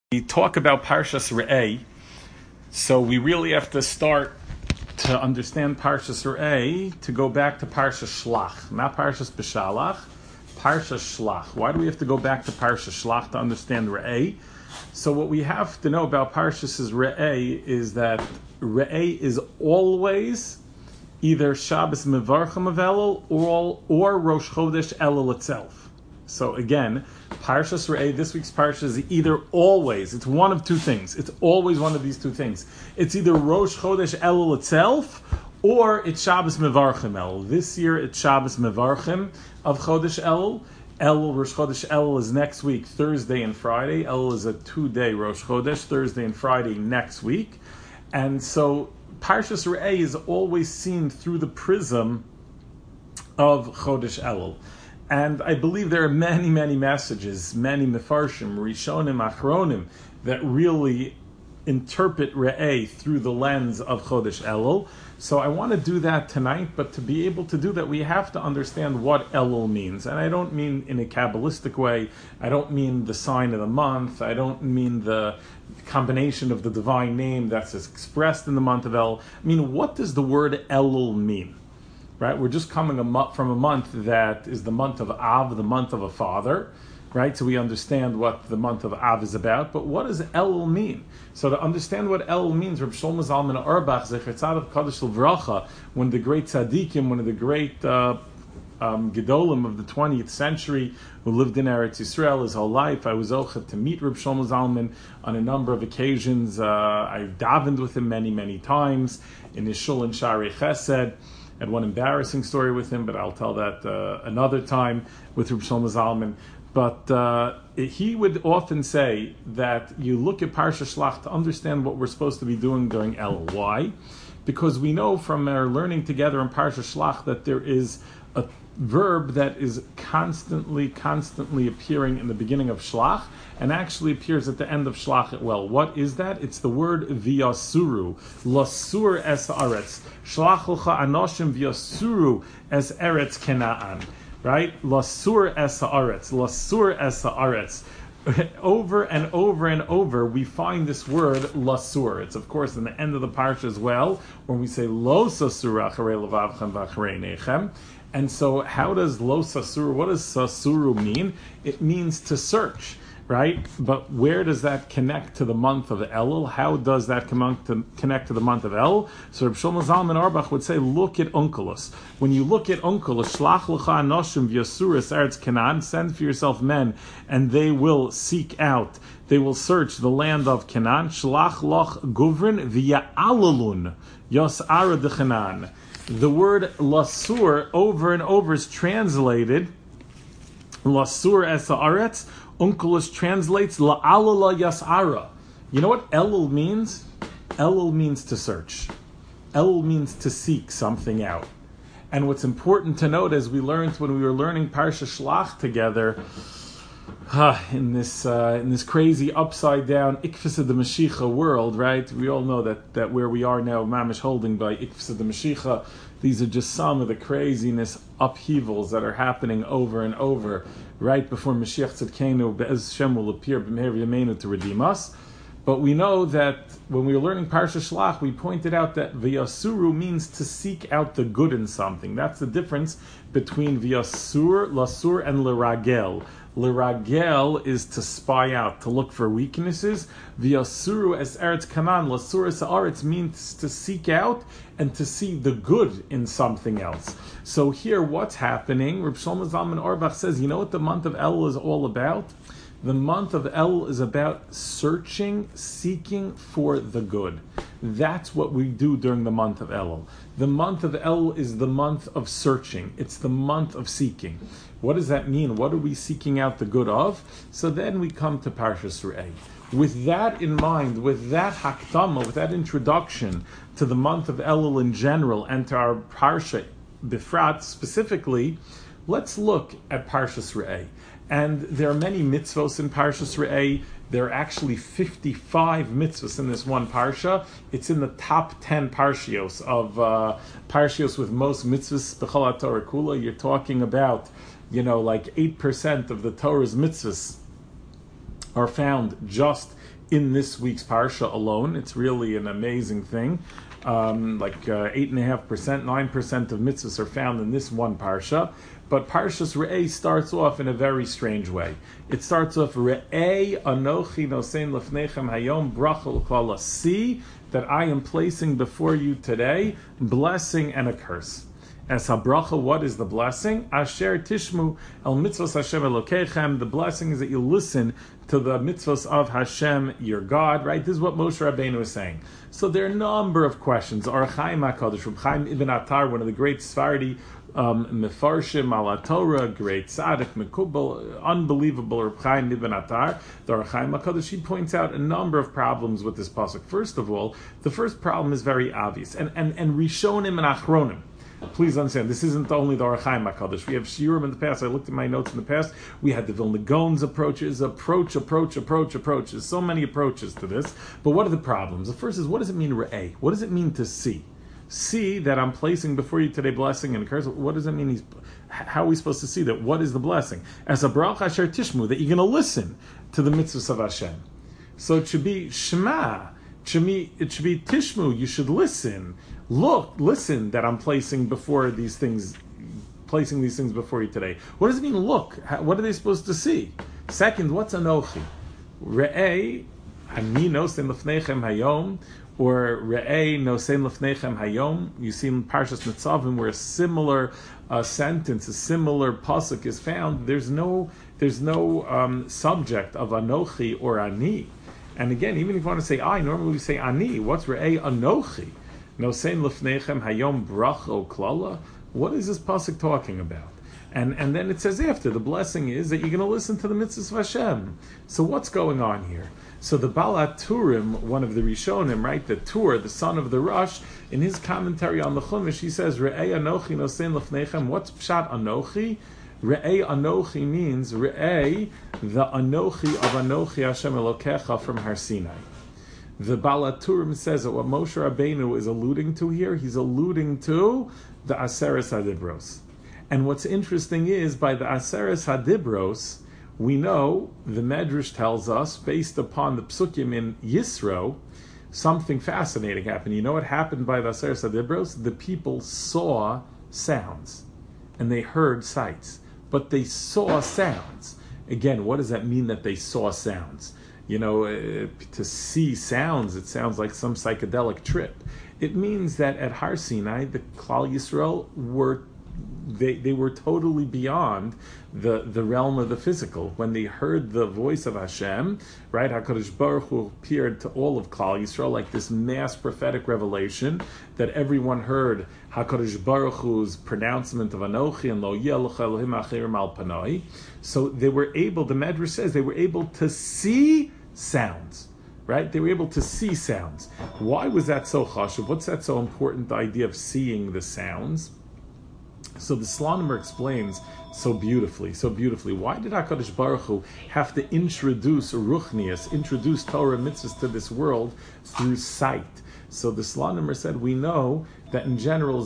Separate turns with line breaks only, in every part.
We talk about Parshas Re'eh, so we really have to start to understand Parshas Re'eh to go back to Parshas Shlach, not Parshas Beshalach, Parshas Shlach. Why do we have to go back to Parshas Shlach to understand Re'eh? So what we have to know about Parshas Re'eh is that Re'eh is always either Shabbos Mevarchim of Elul or Rosh Chodesh Elul itself. So again, Parshas Re'eh, this week's Parsha is either always, it's one of two things. It's always one of these two things. It's either Rosh Chodesh Elul itself, or it's Shabbos Mevarchim Elul. This year it's Shabbos Mevarchim of Chodesh Elul. Rosh Chodesh Elul is next week, Thursday and Friday. Elul is a 2-day Rosh Chodesh, Thursday and Friday next week. And so Parshas Re'eh is always seen through the prism of Chodesh Elul. And I believe there are many, many messages, many mefarshim, rishonim, achronim, that really interpret Re'eh through the lens of Chodesh Elul. So I want to do that tonight, but to be able to do that, we have to understand what Elul means. And I don't mean in a Kabbalistic way. I don't mean the sign of the month. I don't mean the combination of the divine name that's expressed in the month of Elul. I mean, what does the word Elul mean? Right, we're just coming from a month that is the month of Av, the month of a father, right? So we understand what the month of Av is about. But what does Elul mean? So to understand what Elul means, Reb Shlomo Zalman Auerbach, Zecher Tzadok Kadosh Livracha, one of the great tzaddikim, one of the great gedolim of the 20th century, who lived in Eretz Yisrael his whole life. I was ochet to meet Reb Shlomo Zalman on a number of occasions. I've davened with him many, many times in his shul in Sha'arei Chesed. I had one embarrassing story with him, but I'll tell that another time with Reb Shlomo Zalman. But he would often say that you look at Parsha Shlach to understand what we're supposed to be doing during Elul. Why? Because we know from our learning together in Parsha Shlach that there is a verb that is constantly appearing in the beginning of Shlach and actually appears at the end of Shlach. Well, what is that? It's the word v'yasuru, lasur es aretz, shlach lecha anoshim v'yasuru es eretz Kenaan, right? Lasur es aretz, lasur es aretz. Over and over and over, we find this word lasur. It's of course in the end of the parsha as well, when we say lo sasur acharei levavchem v'acharei nechem. And so how does lo sasuru, what does sasuru mean? It means to search, right? But where does that connect to the month of Elul? How does that connect to the month of Elul? So Reb Shlomo Zalman Auerbach would say, look at Onkelos. When you look at Onkelos, shlach lecha anoshim v'yasur es eretz Canaan, send for yourself men, and they will seek out, they will search the land of Canaan. Shlach loch guvrin v'ya'alalun yas'ara de Canaan. The word lasur over and over is translated lasur es haaretz. Onkelos translates la'alala yas'ara. You know what Elul means? Elul means to search. Elul means to seek something out. And what's important to note, as we learned when we were learning Parsha Shlach together, in this crazy upside down Ikfus of the Mashiach world, right? We all know that where we are now, mamish holding by Ikfus of the Mashiach, these are just some of the craziness upheavals that are happening over and over, right before Mashiach Tzidkenu Be'ez Shem will appear b'meher v'yameinu to redeem us. But we know that when we were learning Parsha Shlach, we pointed out that v'yasuru means to seek out the good in something. That's the difference between v'yasur, lasur, and l'ragel. L'ragel is to spy out, to look for weaknesses. V'yasuru es eretz Canaan, lasur es haaretz means to seek out and to see the good in something else. So here, what's happening? Reb Shlomo Zalman Auerbach says, you know what the month of Elul is all about? The month of Elul is about searching, seeking for the good. That's what we do during the month of Elul. The month of Elul is the month of searching. It's the month of seeking. What does that mean? What are we seeking out the good of? So then we come to Parshas Re'eh. With that in mind, with that hakdama, with that introduction to the month of Elul in general and to our Parsha Bifrat specifically, let's look at Parshas Re'eh. And there are many mitzvos in Parshas Re'eh. There are actually 55 mitzvahs in this one parsha. It's in the top 10 parshios of parshios with most mitzvahs. B'chol HaTorah Kula. You're talking about, like 8% of the Torah's mitzvahs are found just in this week's Parsha alone. It's really an amazing thing. 8.5%, 9% of mitzvahs are found in this one Parsha. But Parshas Re'eh starts off in a very strange way. It starts off, Re'eh anochi nosein lefnechem hayom bracha l'klala. See that I am placing before you today blessing and a curse. As habracha, what is the blessing? Asher tishmu el mitzvos Hashem Elokechem. The blessing is that you listen to the mitzvos of Hashem, your God. Right? This is what Moshe Rabbeinu is saying. So there are a number of questions. Or Chaim HaKadosh, Reb Chaim Ibn Attar, one of the great Sephardi Mefarshim ala Torah, great tzaddik, Mekubal, unbelievable Reb Chaim Ibn Attar, the Or Chaim HaKadosh, he points out a number of problems with this pasuk. First of all, the first problem is very obvious, and Rishonim and Achronim. Please understand, this isn't only the Or Chaim HaKadosh. We have shiurim in the past. I looked at my notes in the past. We had the Vilna Gaon's approach. There's so many approaches to this. But what are the problems? The first is, what does it mean, Re'eh? What does it mean to see? See that I'm placing before you today blessing and curse. What does it mean? How are we supposed to see that? What is the blessing? As a bracha asher tishmu, that you're going to listen to the mitzvahs of Hashem. So it should be Shema. It should be Tishmu. You should listen. Listen that I'm placing these things before you today. What does it mean? Look. What are they supposed to see? Second, what's Anochi? Re'eh ani nosein lefnechem hayom, or Re'eh nosein lefnechem hayom. You see in Parshas Nitzavim where a similar sentence, a similar pasuk is found. There's no subject of Anochi or Ani. And again, even if you want to say I, normally we say Ani. What's Re'eh Anochi? Nosein lefnechem hayom bracha klala. What is this pasuk talking about? And then it says after, the blessing is that you're going to listen to the mitzvahs of Hashem. So what's going on here? So the Baal HaTurim, one of the Rishonim, right, the Tur, the son of the Rosh, in his commentary on the Chumash, he says, Re'eh Anochi nosein lefnechem. What's Pshat Anochi? Re'eh Anochi means Re'eh, the Anochi of Anochi Hashem Elokecha from Har Sinai. The Baal HaTurim says that what Moshe Rabbeinu is alluding to here, he's alluding to the Aseres HaDibros. And what's interesting is, by the Aseres HaDibros, we know, the Medrash tells us, based upon the Psukim in Yisro, something fascinating happened. You know what happened by the Aseres HaDibros? The people saw sounds, and they heard sights, but they saw sounds. Again, what does that mean that they saw sounds? You know, to see sounds, it sounds like some psychedelic trip. It means that at Har Sinai, the Klal Yisrael were totally beyond the realm of the physical. When they heard the voice of Hashem, right, HaKadosh Baruch Hu appeared to all of Klal Yisrael like this mass prophetic revelation that everyone heard HaKadosh Baruch Hu's pronouncement of Anochi and Lo Yeh L'cha Elohim Acherim Al Panoi. So they were able, the Medrash says, they were able to see sounds. Right? They were able to see sounds. Why was that so chashuv? What's that so important, the idea of seeing the sounds? So the Slonimer explains so beautifully, why did HaKadosh Baruch Hu have to introduce Ruchnius, introduce Torah mitzvahs to this world through sight? So the Slonimer said, we know that in general,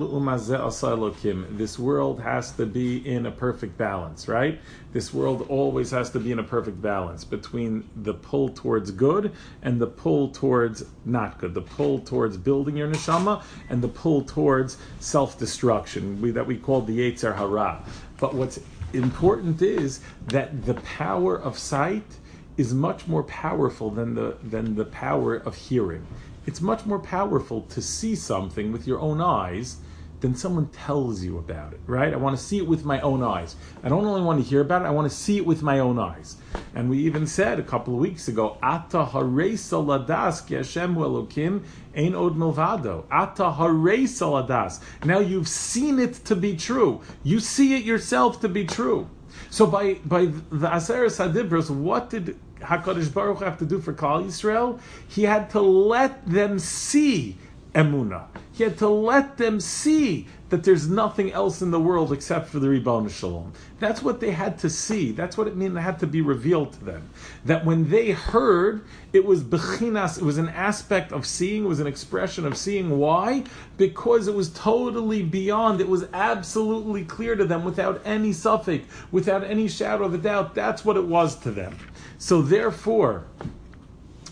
this world has to be in a perfect balance, right? This world always has to be in a perfect balance between the pull towards good and the pull towards not good, the pull towards building your neshama and the pull towards self-destruction, that we call the Yetzer Hara. But what's important is that the power of sight is much more powerful than the power of hearing. It's much more powerful to see something with your own eyes than someone tells you about it, right? I want to see it with my own eyes. I don't only want to hear about it, I want to see it with my own eyes. And we even said a couple of weeks ago, Ata hareisa ladas ki Hashem hu Elokim ein od milvado. Ata hareisa ladas. Now you've seen it to be true. You see it yourself to be true. So by the Aseres HaDibros, what did HaKadosh Baruch Hu have to do for Klal Yisrael? He had to let them see Emunah. He had to let them see that there's nothing else in the world except for the Ribono Shel Olam. That's what they had to see. That's what it meant. It had to be revealed to them. That when they heard, it was bechinas, it was an aspect of seeing, it was an expression of seeing. Why? Because it was totally beyond, it was absolutely clear to them without any suffix, without any shadow of a doubt. That's what it was to them. So therefore,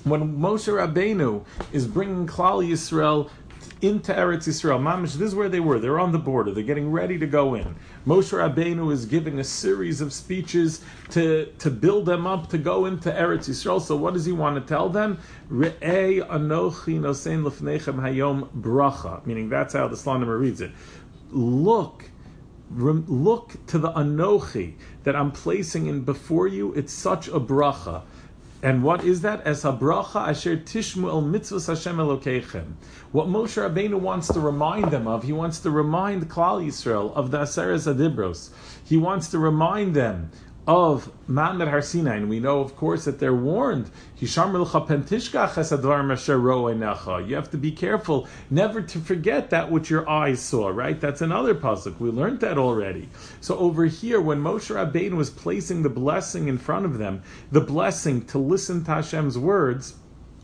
when Moshe Rabbeinu is bringing Klal Yisrael into Eretz Yisrael, Mamish, this is where they were. They're on the border. They're getting ready to go in. Moshe Rabbeinu is giving a series of speeches to build them up to go into Eretz Yisrael. So what does he want to tell them? Re'ei anochi nosein lefnechem hayom bracha. Meaning that's how the Slonimer reads it. Look to the anochi that I'm placing in before you. It's such a bracha. And what is that? As habracha asher tishmu el mitzvos Hashem Elokeichem. What Moshe Rabbeinu wants to remind them of, he wants to remind Klal Yisrael of the Aseret Adibros. He wants to remind them of Ma'amad Har Sinai, and we know, of course, that they're warned. You have to be careful never to forget that which your eyes saw, right? That's another pasuk. We learned that already. So over here, when Moshe Rabbeinu was placing the blessing in front of them, the blessing to listen to Hashem's words,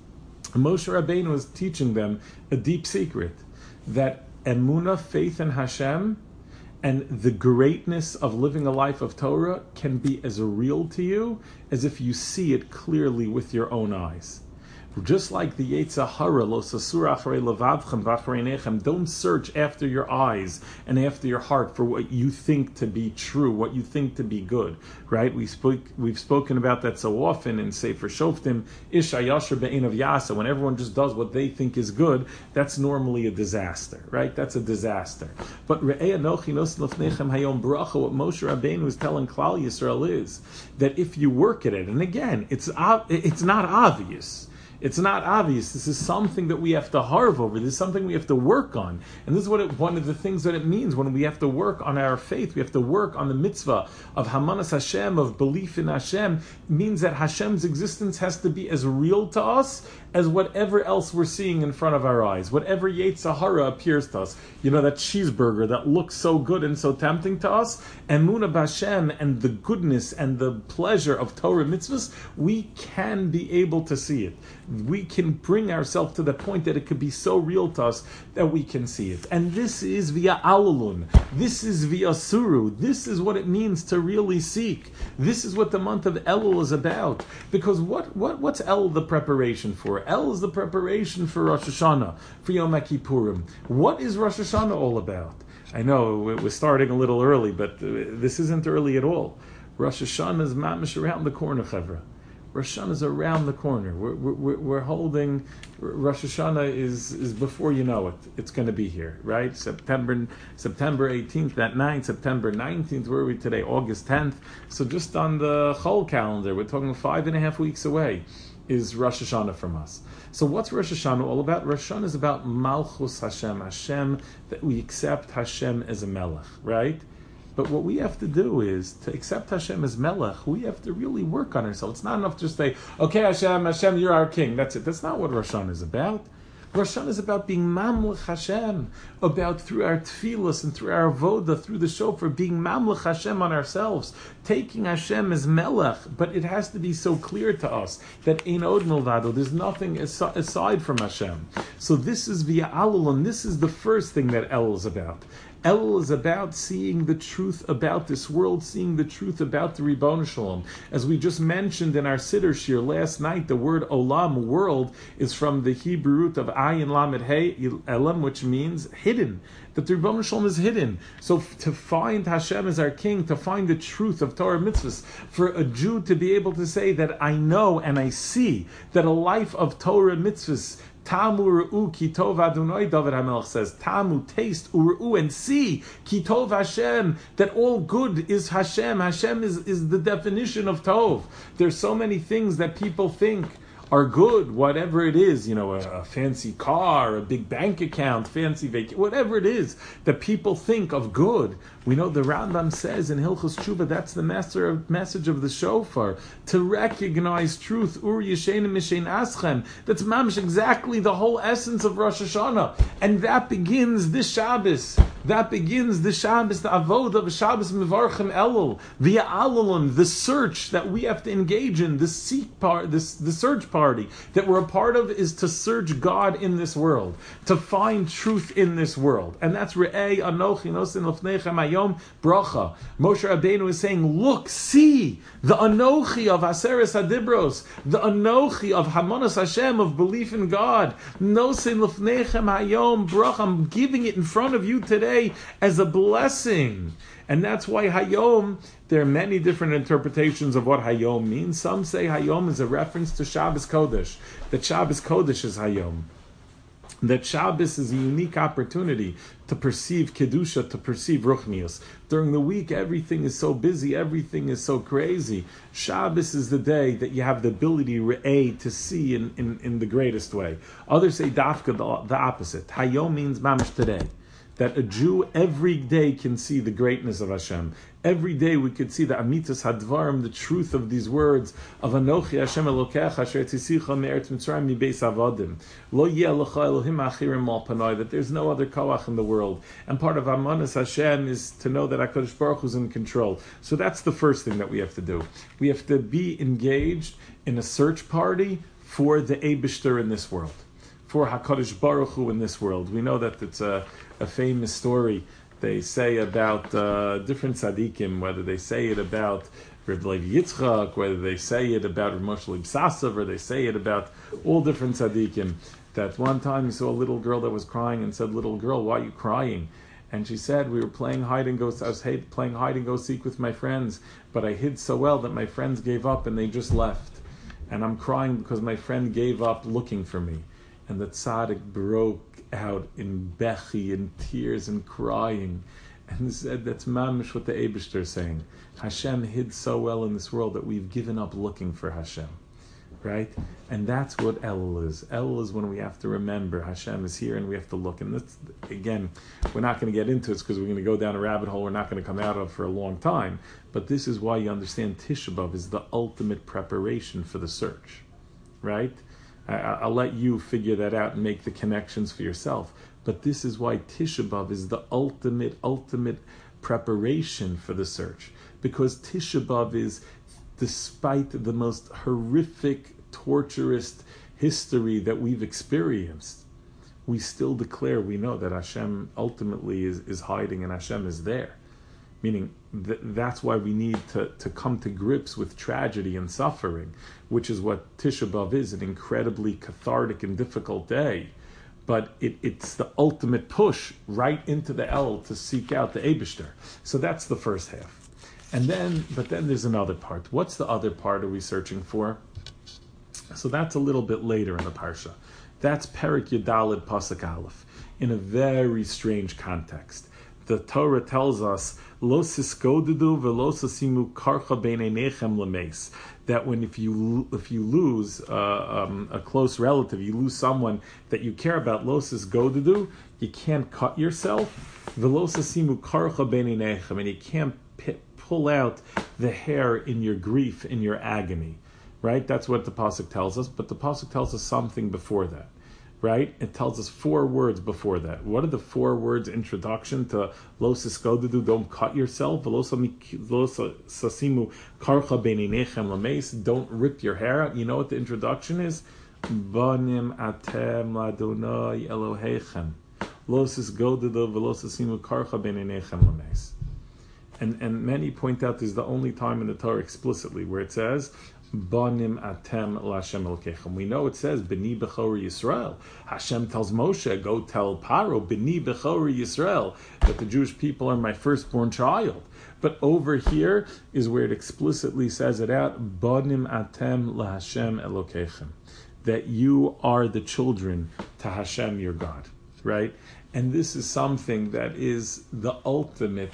Moshe Rabbeinu was teaching them a deep secret, that emunah, faith in Hashem, and the greatness of living a life of Torah can be as real to you as if you see it clearly with your own eyes. Just like the Yetzer Hara, lo sasur acharei levavchem v'acharei einechem, don't search after your eyes and after your heart for what you think to be true, what you think to be good, right? We've spoken about that so often in Sefer Shoftim, Ish hayasher be'einav yasa, when everyone just does what they think is good, that's normally a disaster, right? That's a disaster. But Re'ei anochi nosen lefnechem hayom bracha, what Moshe Rabbeinu is telling Klal Yisrael is that if you work at it, and again, it's not obvious. It's not obvious. This is something that we have to harv over. This is something we have to work on. And this is one of the things that it means when we have to work on our faith. We have to work on the mitzvah of Hamanas Hashem, of belief in Hashem. It means that Hashem's existence has to be as real to us as whatever else we're seeing in front of our eyes. Whatever Yetzer Hara appears to us. You know, that cheeseburger that looks so good and so tempting to us. Emunah b'Hashem and the goodness and the pleasure of Torah mitzvahs, we can be able to see it. We can bring ourselves to the point that it could be so real to us that we can see it. And this is via Alulun. This is via Suru. This is what it means to really seek. This is what the month of Elul is about. Because what's Elul the preparation for? Elul is the preparation for Rosh Hashanah, for Yom Kippurim. What is Rosh Hashanah all about? I know we're starting a little early, but this isn't early at all. Rosh Hashanah is mamish around the corner, Chevra. Rosh Hashanah is around the corner. We're holding. Rosh Hashanah is before you know it. It's going to be here, right? September 18th, that night. September 19th. Where are we today? August 10th. So just on the Chol calendar, we're talking 5.5 weeks away is Rosh Hashanah from us. So what's Rosh Hashanah all about? Rosh Hashanah is about Malchus Hashem. Hashem, that we accept Hashem as a Melech, right? But what we have to do is, to accept Hashem as Melech, we have to really work on ourselves. It's not enough to just say, okay, Hashem, you're our king. That's it. That's not what Rosh Hashanah is about. Rosh Hashanah is about being Mamlech Hashem, about through our tefillas and through our avoda, through the shofar, being Mamlech Hashem on ourselves, taking Hashem as Melech. But it has to be so clear to us that Ein Od Milvado, there's nothing aside from Hashem. So this is via Alul, and this is the first thing that El is about. Elul is about seeing the truth about this world, seeing the truth about the Ribono Shalom. As we just mentioned in our Siddur Shir last night, the word Olam, world, is from the Hebrew root of Ayin Lamed Hey, Elam, which means hidden. That the Ribono Shalom is hidden. So to find Hashem as our king, to find the truth of Torah mitzvahs, for a Jew to be able to say that I know and I see that a life of Torah mitzvahs, Tamu Ru'u Ki Tov Adonai, David HaMelech says, Tamu, taste, U'ru'u, and see, Ki Tov Hashem, that all good is Hashem. Hashem is the definition of Tov. There's so many things that people think are good, whatever it is, a fancy car, a big bank account, fancy vacation, whatever it is that people think of good. We know the Rambam says in Hilchos Tshuva, that's the message of the shofar, to recognize truth, Ur Yeshenim Mishein Aschem. That's mamish exactly the whole essence of Rosh Hashanah. And that begins this Shabbos. That begins the Shabbos, the Avodah of Shabbos Mevarchem Elul, via Alulun, the search that we have to engage in, the search party that we're a part of is to search God in this world, to find truth in this world. And that's Re'ei Anochi Nosin Lefnechem Hayom Hayom Bracha. Moshe Rabbeinu is saying, look, see the Anochi of Aseres Hadibros, the Anochi of Hamonas Hashem, of belief in God. Nosin Lefnechem Hayom Bracha. I'm giving it in front of you today as a blessing. And that's why Hayom, there are many different interpretations of what Hayom means. Some say Hayom is a reference to Shabbos Kodesh, that Shabbos Kodesh is Hayom. That Shabbos is a unique opportunity to perceive Kedusha, to perceive Ruchnius. During the week, everything is so busy, everything is so crazy. Shabbos is the day that you have the ability to see in the greatest way. Others say Dafka, the opposite. Hayom means Mamish today. That a Jew every day can see the greatness of Hashem. Every day we could see the Amitas Hadvarim, the truth of these words of Anochi Hashem Elokecha Asher Tzisicha Me'eretz Mitzrayim Mibeis Avadim Lo Yeh Lecha Elohim Achirim Al Panoi, that there's no other koach in the world. And part of Amanas Hashem is to know that HaKadosh Baruch Hu is in control. So that's the first thing that we have to do. We have to be engaged in a search party for the Eibishter in this world, for HaKadosh Baruch Hu in this world. We know that it's a famous story they say about different tzaddikim, whether they say it about Reb Levi Yitzchak, whether they say it about Reb Moshe Leib Sassav, or they say it about all different tzaddikim, that one time he saw a little girl that was crying and said, "Little girl, why are you crying?" And she said, "We were playing hide and go. I was playing hide and go seek with my friends, but I hid so well that my friends gave up and they just left. And I'm crying because my friend gave up looking for me." And the tzaddik broke out in bechi, in tears and crying, and said, that's mamish what the Eibishter is saying. Hashem hid so well in this world that we've given up looking for Hashem, right? And that's what Elul is. Elul is when we have to remember Hashem is here and we have to look. And that's, again, we're not going to get into it because we're going to go down a rabbit hole we're not going to come out of for a long time. But this is why you understand Tisha B'Av is the ultimate preparation for the search, right? I'll let you figure that out and make the connections for yourself. But this is why Tisha B'Av is the ultimate preparation for the search. Because Tisha B'Av is, despite the most horrific, torturous history that we've experienced, we still declare, we know that Hashem ultimately is hiding and Hashem is there. Meaning that's why we need to come to grips with tragedy and suffering, which is what Tisha B'Av is, an incredibly cathartic and difficult day. But it's the ultimate push right into the El to seek out the Eibishter. So that's the first half. But then there's another part. What's the other part are we searching for? So that's a little bit later in the Parsha. That's Perek Yudalid Pasuk Aleph, in a very strange context. The Torah tells us, Lo sisgodedu velo sasimu karcha beineinechem lemeis, that if you lose a close relative, you lose someone that you care about, lo sisgodedu, you can't cut yourself, velo sasimu karcha beineinechem, and you can't pull out the hair in your grief, in your agony, right? That's what the pasuk tells us. But the pasuk tells us something before that. Right? It tells us 4 words before that. What are the 4 words introduction to Lo sisgodedu, don't cut yourself, Lo sasimu karcha beineinechem lameis, don't rip your hair out. You know what the introduction is? Banim atem ladonai Elohechem, Lo sisgodedu velo sasimu karcha beineinechem lameis. And many point out this is the only time in the Torah explicitly where it says Banim atem l'Hashem Elokechem. We know it says B'ni Bechor Yisrael. Hashem tells Moshe, go tell Paro, B'ni Bechor Yisrael, that the Jewish people are my firstborn child. But over here is where it explicitly says it out, Banim atem l'Hashem Elokechem, that you are the children to Hashem your God, right? And this is something that is the ultimate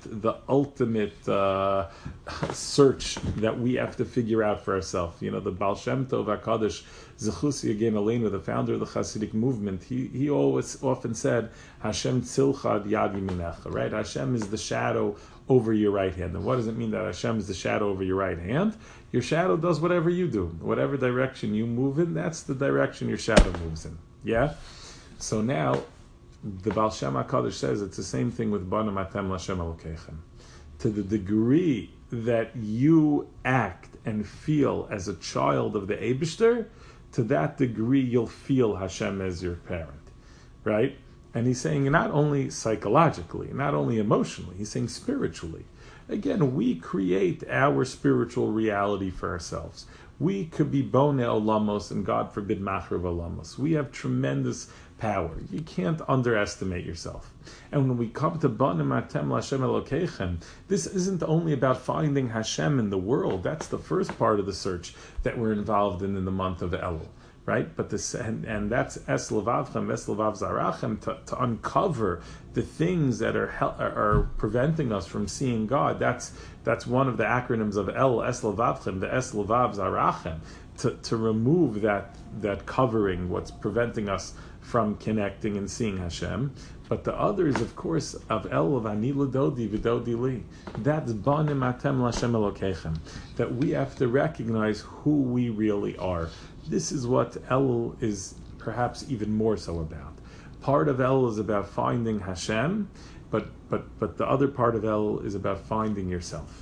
search that we have to figure out for ourselves. You know, the Baal Shem Tov HaKadosh, Zechusi again Aleinu, the founder of the Hasidic movement, he always often said, Hashem tzilcha yad yaminecha, right? Hashem is the shadow over your right hand. And what does it mean that Hashem is the shadow over your right hand? Your shadow does whatever you do. Whatever direction you move in, that's the direction your shadow moves in. Yeah? So now, the Baal Shem HaKadosh says it's the same thing with Banim Atem L'Hashem Elokechem. To the degree that you act and feel as a child of the Eibishter, to that degree you'll feel Hashem as your parent, right? And he's saying not only psychologically, not only emotionally, he's saying spiritually. Again, we create our spiritual reality for ourselves. We could be Bonei Olamos and God forbid Machrav Olamos. We have tremendous power. You can't underestimate yourself. And when we come to Banim Atem Lashem Elokeichem, this isn't only about finding Hashem in the world. That's the first part of the search that we're involved in the month of Elul. Right, but this and that's Es Levavchem, Es Levav Zarachem, to uncover the things that are preventing us from seeing God. That's one of the acronyms of El Es Levavchem, the Es Levav Zarachem, to remove that covering, what's preventing us from connecting and seeing Hashem. But the others, of course, of El of Ani L'Dodi V'Dodi Li. That's Banim Atem Lashem Elokeichem. That we have to recognize who we really are. This is what Elul is perhaps even more so about. Part of Elul is about finding Hashem, but the other part of Elul is about finding yourself.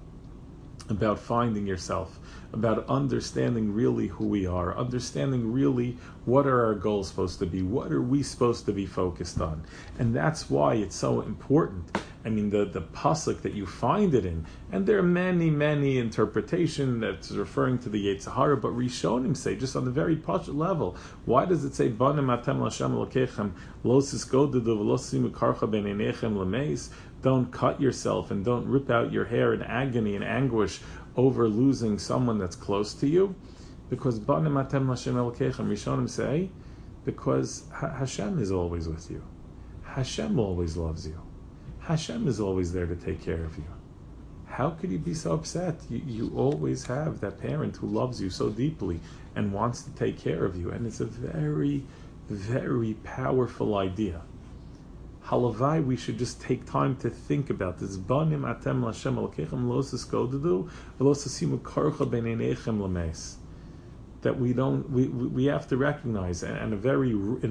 About finding yourself, about understanding really who we are, understanding really what are our goals supposed to be, what are we supposed to be focused on. And that's why it's so important. I mean, the pasuk that you find it in, and there are many interpretations that's referring to the Yetzer Hara, but Rishonim say, just on the very pashut level, why does it say, Banim Atem Lashem Elokeichem, Lo Sisgodedu V'lo Simu Karcha Ben Einechem L'meis? Don't cut yourself and don't rip out your hair in agony and anguish over losing someone that's close to you. Because Banim Atem Lashem Elokeichem, Rishonim say, because Hashem is always with you. Hashem always loves you. Hashem is always there to take care of you. How could you be so upset? You always have that parent who loves you so deeply and wants to take care of you. And it's a very, very powerful idea. Halavai, we should just take time to think about this. Banim atem Lashem Elokeichem lo sisgodedu v'lo sasimu karcha b'neinechem l'meis. That we have to recognize, and in a very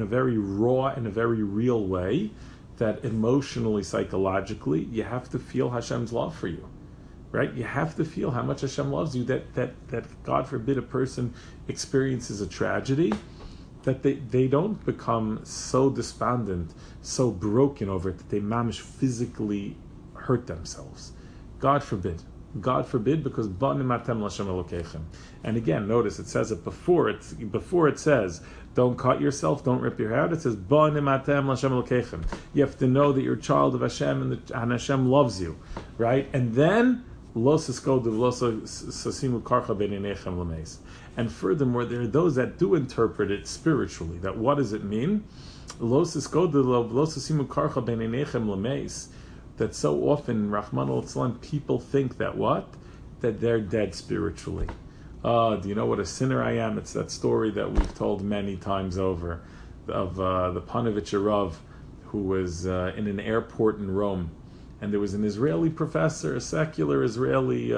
raw and a very real way, that emotionally, psychologically, you have to feel Hashem's love for you, right? You have to feel how much Hashem loves you, that God forbid a person experiences a tragedy, that they don't become so despondent, so broken over it, that they mamish physically hurt themselves. God forbid, because Banim Atem Lashem Elokeichem. And again, notice it says it before it says, don't cut yourself, don't rip your hair out. It says, Banim Atem Lashem Elokeichem. You have to know that you're a child of Hashem and Hashem loves you, right? And then, Lo Siskodu Lo Sasimu Karcha B'neinechem L'meis. And furthermore, there are those that do interpret it spiritually. That what does it mean? Lo Siskodu Lo Sasimu Karcha B'neinechem L'meis. That so often, Rahman al-Islam, people think that what? That they're dead spiritually. Do you know what a sinner I am? It's that story that we've told many times over of the Panovich Rav who was in an airport in Rome. And there was an Israeli professor, a secular Israeli,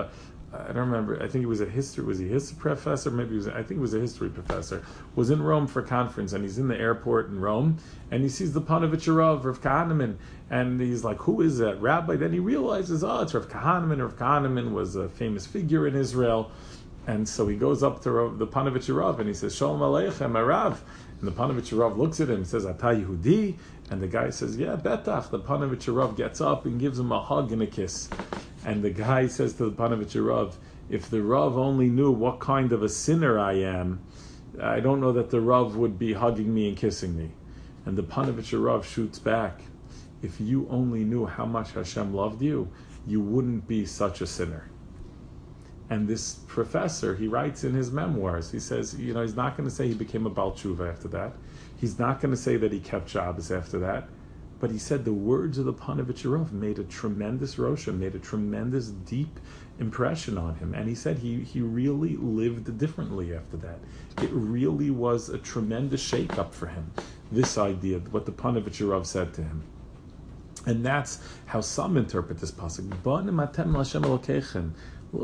I don't remember, I think it was a history professor? I think it was a history professor, was in Rome for a conference, and he's in the airport in Rome, and he sees the Panovich Rav Kahneman, and he's like, who is that rabbi? Then he realizes, it's Rav Kahneman. Rav Kahneman was a famous figure in Israel, and so he goes up to the Panovich Rav, and he says, Shalom Aleichem, Rav. And the Panovich Rav looks at him and says, Ata Yehudi? And the guy says, yeah, betach. The Panovich Rav gets up and gives him a hug and a kiss. And the guy says to the Panovich Rav, if the Rav only knew what kind of a sinner I am, I don't know that the Rav would be hugging me and kissing me. And the Panovich Rav shoots back, if you only knew how much Hashem loved you, you wouldn't be such a sinner. And this professor, he writes in his memoirs, he says, he's not going to say he became a Baal Tshuva after that. He's not going to say that he kept Shabbos after that. But he said the words of the Panovich Rav made a tremendous rosha, made a tremendous deep impression on him. And he said he really lived differently after that. It really was a tremendous shake-up for him, this idea, what the Panovich Rav said to him. And that's how some interpret this pasuk. Banim atem Lashem Elokeichem. You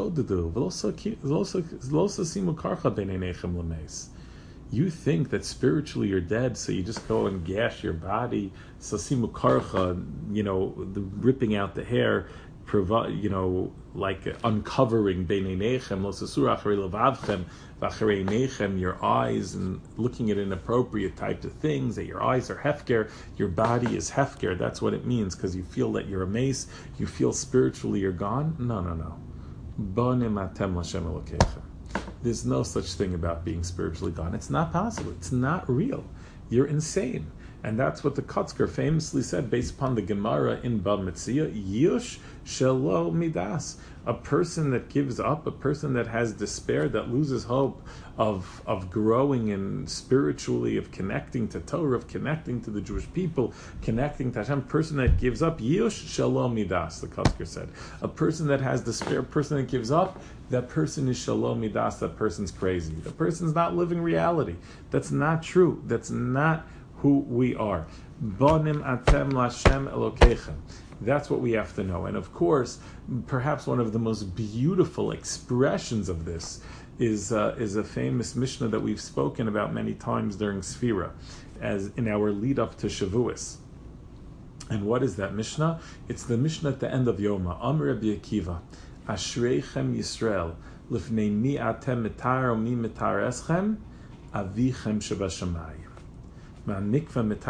think that spiritually you're dead, so you just go and gash your body, sasimu karcha, the ripping out the hair, provide, like uncovering beinei nechem, lo sasur acharei levavchem, v'acharei nechem, your eyes, and looking at inappropriate types of things, that your eyes are hefker, your body is hefker. That's what it means, because you feel that you're a mace, you feel spiritually you're gone. No. Banim atem l'Hashem Elokechem. There's no such thing about being spiritually gone. It's not possible. It's not real. You're insane. And that's what the Kotzker famously said based upon the Gemara in Bava Metzia, Yush Shelo Midas. A person that gives up, a person that has despair, that loses hope of growing and spiritually, of connecting to Torah, of connecting to the Jewish people, connecting to Hashem, person that gives up, Yush Shelo Midas, the Kotzker said. A person that has despair, a person that gives up, that person is Shelo Midas, that person's crazy. The person's not living reality. That's not true. That's not who we are. Banim atem l'Hashem Elokechem. That's what we have to know. And of course, perhaps one of the most beautiful expressions of this is a famous Mishnah that we've spoken about many times during Sfira, as in our lead up to Shavuos. And what is that Mishnah? It's the Mishnah at the end of Yoma. Amar Rabbi Akiva, Ashreichem Yisrael, lifnei mi atem mitar o mi mitar eschem, avichem shebashamayim. Again,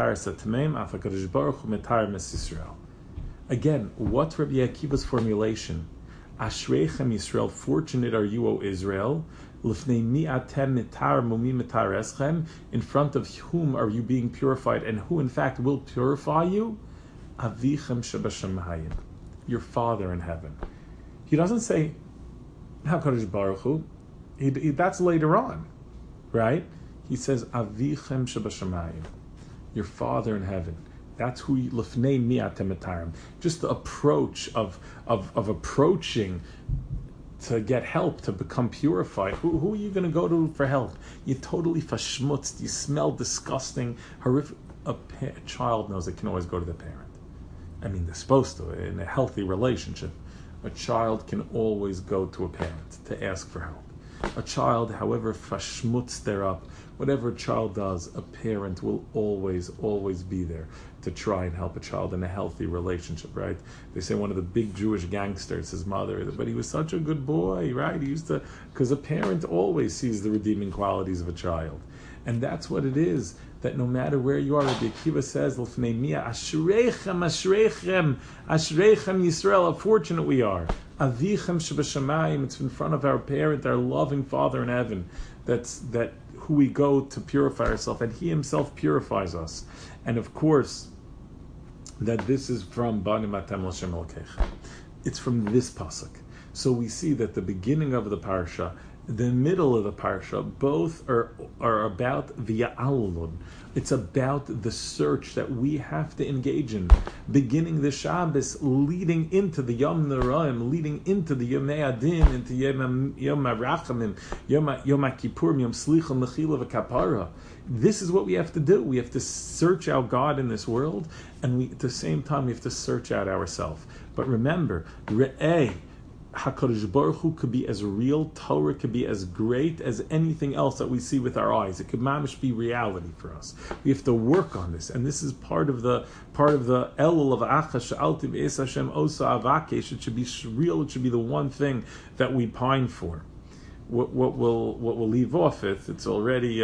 what's Rabbi Akiva's formulation? Ashreichem Yisrael, fortunate are you, O Israel. Lifnei mi atem mitar mumi mitar eschem, in front of whom are you being purified, and who in fact will purify you? Avichem shebashamayim, your Father in heaven. He doesn't say HaKadosh Baruch Hu. That's later on, right? He says, Avichem shebashamayim, your Father in heaven. That's who lefnei mi atem mitarim. Just the approach of approaching to get help, to become purified. Who are you going to go to for help? You're totally fashmutz. You smell disgusting, horrific. A child knows it can always go to the parent. I mean, they're supposed to. In a healthy relationship, a child can always go to a parent to ask for help. A child, however fashmutz they're up, whatever a child does, a parent will always be there to try and help a child in a healthy relationship, right? They say one of the big Jewish gangsters, his mother, but he was such a good boy, right? He used to, because a parent always sees the redeeming qualities of a child. And that's what it is, that no matter where you are, Rabbi Akiva says, L'fnei mia, Ashreichem, Ashreichem, Ashreichem Yisrael, how fortunate we are. Avichem shebashamayim, it's in front of our parent, our loving Father in heaven, that who we go to purify ourselves, and He Himself purifies us. And of course, that this is from Banim atem l'Hashem Elokechem. It's from this pasuk. So we see that the beginning of the parsha, the middle of the parsha, both are about v'ya'alun. It's about the search that we have to engage in, beginning the Shabbos, leading into the Yom Noraim, leading into the Yom Adin, into Yom HaRachamim, Yom HaKippurim, Yom Slicha, Mechila, v'Kapara. This is what we have to do. We have to search out God in this world, and at the same time we have to search out ourselves. But remember, Re'eh, HaKadosh Baruch Hu could be as real, Torah could be as great as anything else that we see with our eyes. It could mamish be reality for us. We have to work on this, and this is part of the Elul of Acha Sha'alti B'es Hashem Osa Avakesh. It should be real. It should be the one thing that we pine for. What we'll leave off with. It's already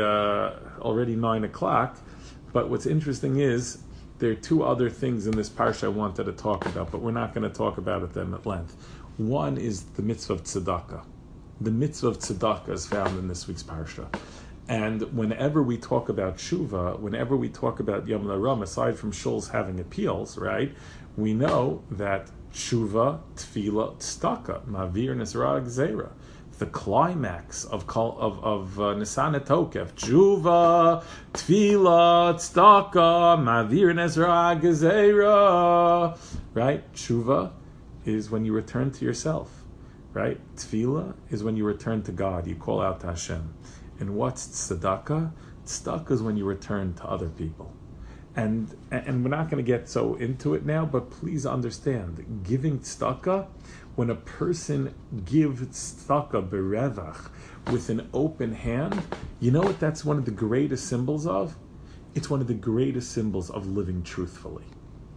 9:00. But what's interesting is there are two other things in this parsha I wanted to talk about, but we're not going to talk about them at length. One is the mitzvah of tzedakah. The mitzvah of tzedakah is found in this week's parsha. And whenever we talk about tshuva, whenever we talk about Yom Noraim, aside from shuls having appeals, right, we know that tshuva, tefillah, tzedakah, mavir nesra gzeira. The climax of Nisan Tokef, tshuva, tefillah, tzedakah, mavir nesra gzeira. Right? Tshuva is when you return to yourself, right? Tefillah is when you return to God, you call out to Hashem. And what's tzedakah? Tzedakah is when you return to other people. And we're not going to get so into it now, but please understand, giving tzedakah, when a person gives tzedakah berevach, with an open hand, you know what that's one of the greatest symbols of? It's one of the greatest symbols of living truthfully.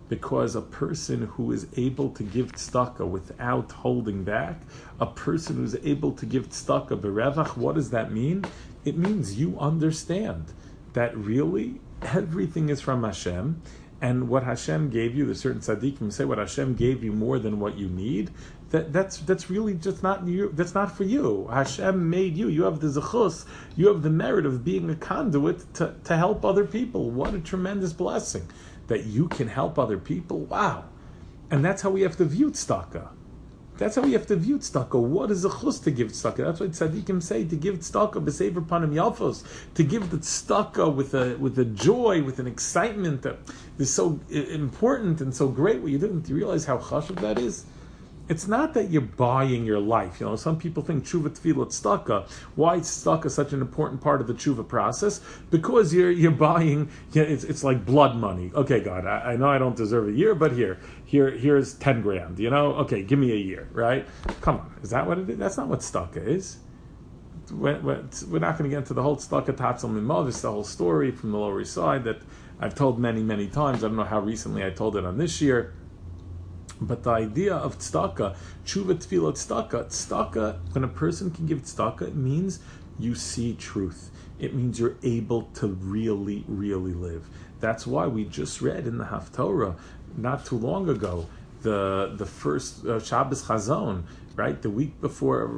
Because a person who is able to give tzedakah without holding back, a person who's able to give tzedakah berevach, what does that mean? It means you understand that really everything is from Hashem, and what Hashem gave you, the certain tzaddikim say, what Hashem gave you more than what you need, that's really just not you. That's not for you. Hashem made you. You have the zechus. You have the merit of being a conduit to help other people. What a tremendous blessing that you can help other people. Wow. And that's how we have to view tzedakah. That's how we have to view tzedakah. What is a chus to give tzedakah? That's what tzaddikim say, to give tzedakah b'sever panim yalfos, to give the tzedakah with a joy, with an excitement that is so important and so great. What you didn't realize how chashuv that is. It's not that you're buying your life. Some people think tshuva, tefillah, tzedakah. Why is tzedakah such an important part of the tshuva process? Because you're buying. It's like blood money. Okay, God, I know I don't deserve a year, but here's 10 grand. Okay, give me a year, right? Come on, is that what it is? That's not what tzedakah is. We're not going to get into the whole tzedakah tatzal mimav. It's the whole story from the Lower East Side that I've told many, many times. I don't know how recently I told it on this year. But the idea of tzedakah, tshuva, tefillah, tzedakah, when a person can give tzedakah, it means you see truth. It means you're able to really, really live. That's why we just read in the Haftorah not too long ago, the first Shabbos Chazon, right? The week before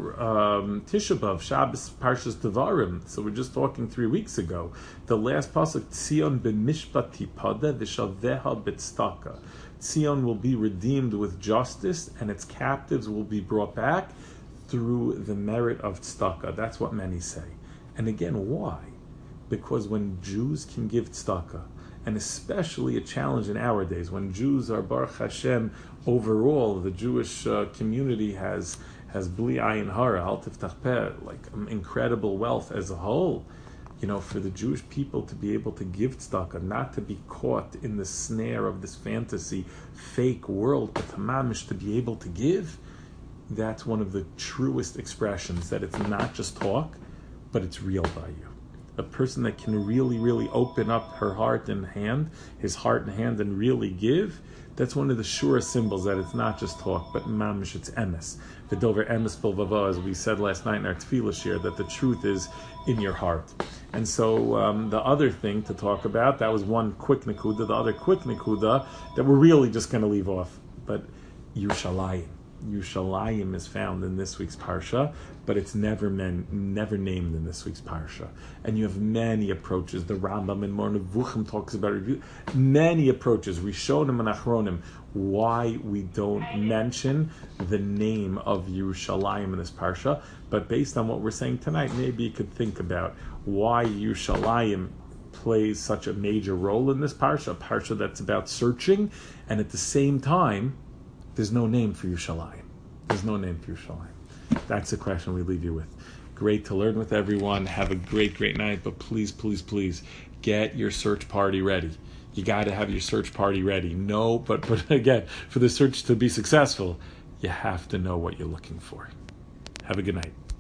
Tisha B'Av, Shabbos Parshas Devarim. So we're just talking 3 weeks ago. The last pasuk, Tzion b'mishpat tipada v'shaveha b'tzedakah. Tzion will be redeemed with justice, and its captives will be brought back through the merit of tzedakah. That's what many say. And again, why? Because when Jews can give tzedakah, and especially a challenge in our days, when Jews are Baruch Hashem, overall, the Jewish community has bli ayin hara, al tiftach peh, like incredible wealth as a whole. For the Jewish people to be able to give tzedakah, not to be caught in the snare of this fantasy, fake world, but to mamish to be able to give, that's one of the truest expressions that it's not just talk, but it's real by you. A person that can really, really open up her heart and hand, his heart and hand, and really give, that's one of the surest symbols that it's not just talk, but mamish, it's emes. The dover emes bilvava, as we said last night in our tefillah shir, that the truth is in your heart. And so the other thing to talk about, that was one quick nekuda. The other quick nekuda that we're really just going to leave off, but Yerushalayim. Yerushalayim is found in this week's parsha, but it's never named in this week's parsha. And you have many approaches. The Rambam in Mor Nevuchim talks about it. Many approaches, Rishonim and Achronim, why we don't mention the name of Yerushalayim in this parsha. But based on what we're saying tonight, maybe you could think about why Yerushalayim plays such a major role in this parsha, a parsha that's about searching, and at the same time, there's no name for Yerushalayim. There's no name for Yerushalayim. That's the question we leave you with. Great to learn with everyone. Have a great, great night. But please, please, please, get your search party ready. You got to have your search party ready. No, but again, for the search to be successful, you have to know what you're looking for. Have a good night.